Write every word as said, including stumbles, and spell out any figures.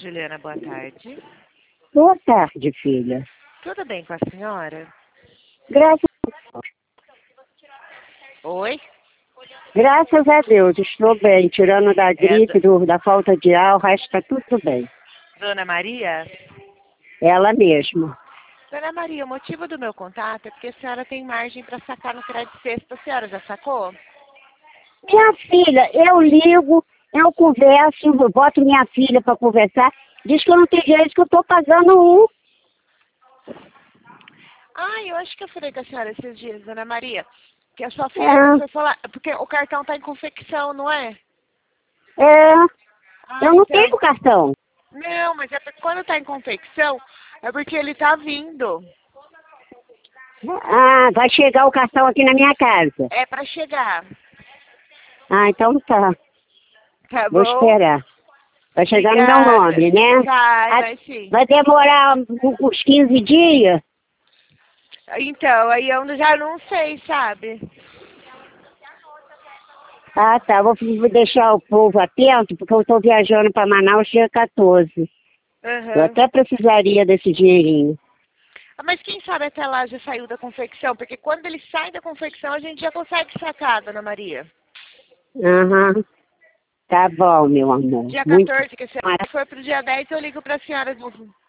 Juliana, boa tarde. Boa tarde, filha. Tudo bem com a senhora? Graças, Oi? graças a Deus, estou bem. Tirando da gripe, do, da falta de ar, o resto está tudo bem. Dona Maria? Ela mesma. Dona Maria, o motivo do meu contato é porque a senhora tem margem para sacar no crédito sexto. A senhora já sacou? Minha filha, eu ligo, eu converso, eu boto minha filha para conversar. Diz que eu não tenho direito, que eu estou pagando um. Ah, eu acho que eu falei com a senhora esses dias, Dona Maria, que a sua filha É. foi falar, porque o cartão está em confecção, não é? É, Ah, eu não então. tenho cartão. Não, mas é porque quando está em confecção, é porque ele está vindo. Ah, vai chegar o cartão aqui na minha casa. É para chegar. Ah, então tá. Tá Vou bom? esperar. Vai chegar no meu Obrigada. nome, né? Vai, Ah, vai sim. vai demorar uns quinze dias? Então, aí eu já não sei, sabe? Ah, tá. Vou vou deixar o povo atento, porque eu estou viajando para Manaus dia quatorze. Eu Uhum. até precisaria desse dinheirinho. Ah, mas quem sabe até lá já saiu da confecção? Porque quando ele sai da confecção, a gente já consegue sacar, Dona Maria. Aham. Tá bom, meu amor. Dia Muito. quatorze, que a senhora foi pro dia dez, eu ligo pra senhora.